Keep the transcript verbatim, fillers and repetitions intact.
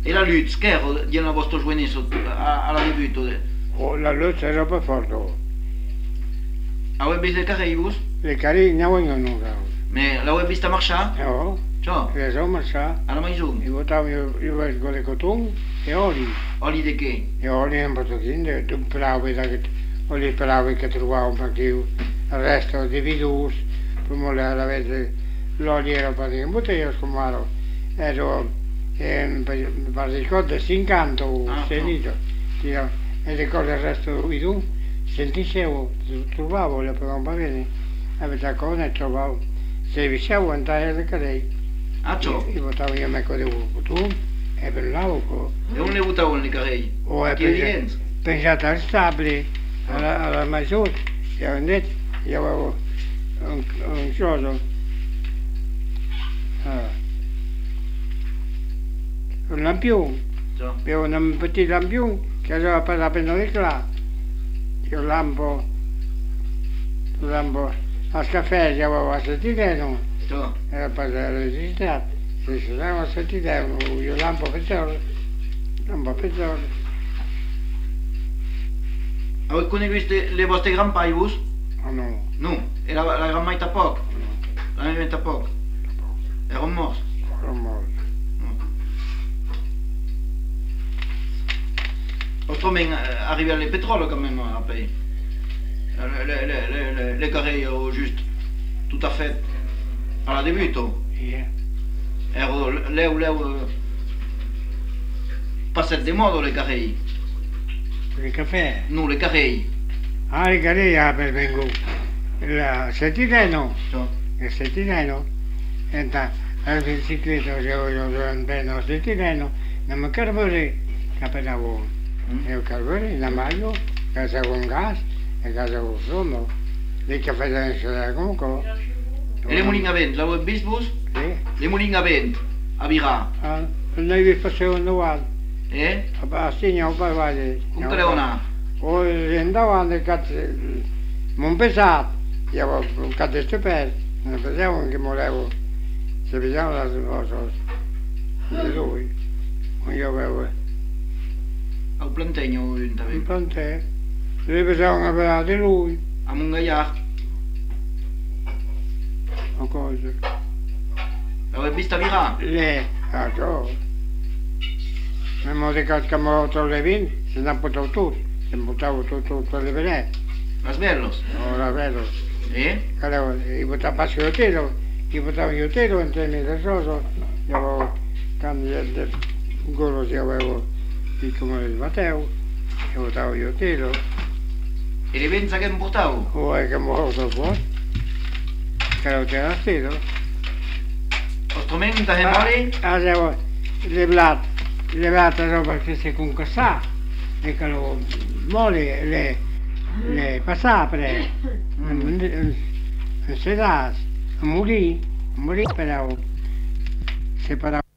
E la luce, che era di una vostra giovanezza alla debutto? Oh, la luce era per forte. Avete visto le carri? Le carri non vengono. Ma l'avete vista marciare? No. Ciao. Le sono marciare. Alla maison? Io votavo io con le cotone e oli. Oli di che? E oli un po' di un bravo che oli bravo che trovavo perché io il resto di vidus, come l'avete l'olio era praticamente io scomaro. Ero mi ricordo si incanto sentito. E ricordo il resto di tu. Sentivo, trovavo le bambine, aveva con e trovavo, se riuscivo ad andare alle carei. Ah, ciò? Io votavo io me con tu e parlavo. E non ne votavo le carei? O è pensato al stabile, alla, alla maggiore, e avevo detto, io avevo un, un coso, ah, un lampione, avevo un petit lampione che aveva per la penalità. Io lampo, lampo al caffè, io avevo a settimana, era per la resistita, se si dava a settimana, io lampo per giorno, lampo per giorno. Avete conosciuto le vostre granpai, voi? Oh no. No, e la, la granmai da poco? La granmai da poco? Era un morso? Era un morso. Autrement, arriver à le pétrole quand même à payer. Les, les, les, les carrés au juste, tout à fait, à la début, toi. Yeah. Ero là où, là où, passait des modes les carrés. Les cafés? Non, les carrés. Ah, les carrés, ah, per vengo. La settimana? Il settimana. E la bicicletta, io non prendo il settimana, non mi carbone, capitavo. Io carbone, la maglio, casa con gas e casa con fumo. Lì che facevano comunque. E le moline a vento, la bisbus? Sì. Le moline a vento, a Virà? Ah, noi vi facevano uguale. Eh? A Stigno, poi guardi. Come le una? O andavano e cazzo, non pesato, io avevo un cazzo stupendo, non pensavo che volevo, se vedevo la cosa di lui, io avevo un plantegno un plantè, se pensavo che di lui, a Mungaiar, o cosa. L'avete vista a Virà? Lì, a ciò, mi hanno detto che mi avevo le vini, se ne ha buttato tutto. Se buttavo tutto le venette. Las Bellos? No, la vedo. E? Allora, io buttavo passo io tiro, io buttavo io tiro in tre mesi sono, io avevo cambiato il golo che avevo di come il Matteo, io buttavo io tiro. E le pensa che mi portavo? O è che mi ho fatto che lo c'era tiro. Lo strumento che male? Allora, le blate, le blate roba che si conquista, e che lo mole le, le passapre, un sedas, un morì, un morì però, separavo.